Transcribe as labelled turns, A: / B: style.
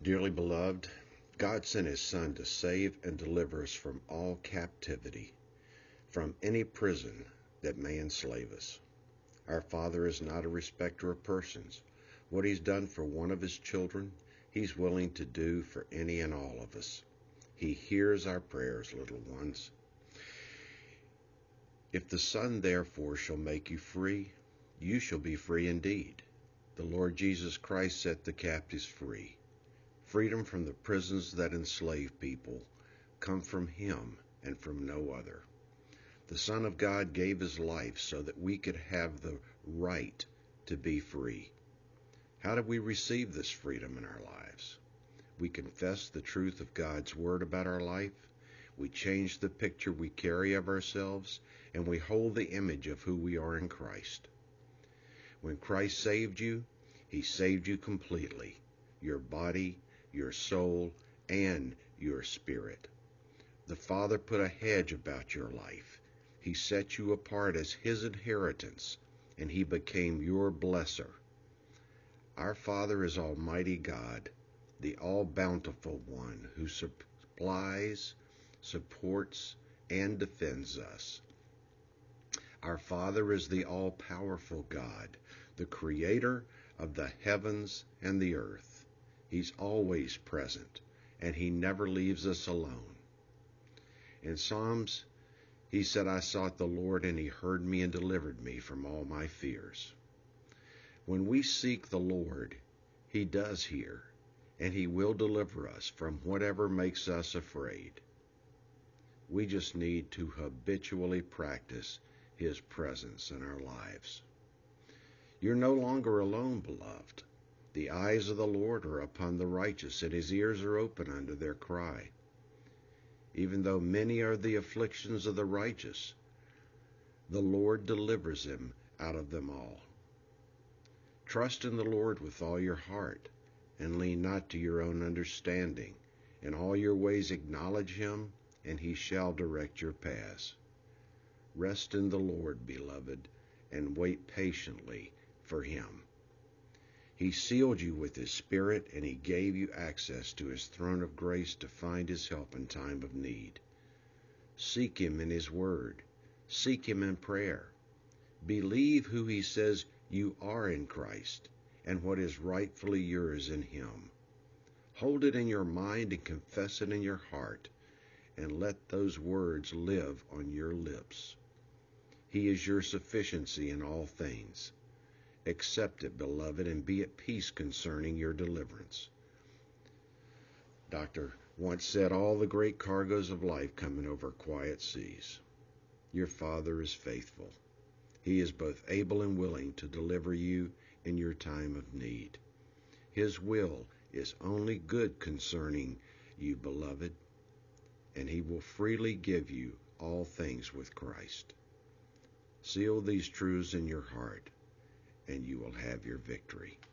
A: Dearly beloved, God sent his Son to save and deliver us from all captivity, from any prison that may enslave us. Our Father is not a respecter of persons. What he's done for one of his children, he's willing to do for any and all of us. He hears our prayers, little ones. If the Son therefore shall make you free, you shall be free indeed. The Lord Jesus Christ set the captives free. Freedom from the prisons that enslave people come from him and from no other. The Son of God gave his life so that we could have the right to be free. How do we receive this freedom in our lives? We confess the truth of God's word about our life. We change the picture we carry of ourselves, and we hold the image of who we are in Christ. When Christ saved you, he saved you completely, your body, your soul, and your spirit. The Father put a hedge about your life. He set you apart as his inheritance, and he became your blesser. Our Father is Almighty God, the all-bountiful one who supplies, supports, and defends us. Our Father is the all-powerful God, the creator of the heavens and the earth. He's always present, and he never leaves us alone. In Psalms, he said, I sought the Lord, and he heard me and delivered me from all my fears. When we seek the Lord, he does hear, and he will deliver us from whatever makes us afraid. We just need to habitually practice his presence in our lives. You're no longer alone, beloved. The eyes of the Lord are upon the righteous, and his ears are open unto their cry. Even though many are the afflictions of the righteous, the Lord delivers him out of them all. Trust in the Lord with all your heart, and lean not to your own understanding. In all your ways acknowledge him, and he shall direct your paths. Rest in the Lord, beloved, and wait patiently for him. He sealed you with his Spirit, and he gave you access to his throne of grace to find his help in time of need. Seek him in his word. Seek him in prayer. Believe who he says you are in Christ, and what is rightfully yours in him. Hold it in your mind and confess it in your heart, and let those words live on your lips. He is your sufficiency in all things. Accept it, beloved, and be at peace concerning your deliverance. Doctor once said, all the great cargoes of life coming over quiet seas. Your Father is faithful. He is both able and willing to deliver you in your time of need. His will is only good concerning you, beloved, and he will freely give you all things with Christ. Seal these truths in your heart, and you will have your victory.